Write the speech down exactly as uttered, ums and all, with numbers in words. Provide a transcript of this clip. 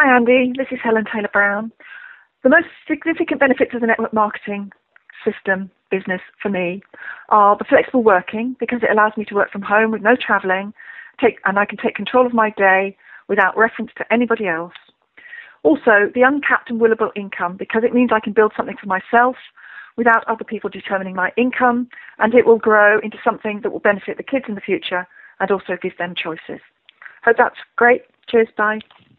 Hi Andy, this is Helen Taylor Brown. The most significant benefits of the network marketing system business for me are the flexible working, because it allows me to work from home with no travelling, take, and I can take control of my day without reference to anybody else. Also, the uncapped and willable income, because it means I can build something for myself without other people determining my income, and it will grow into something that will benefit the kids in the future and also give them choices. Hope that's great. Cheers, bye.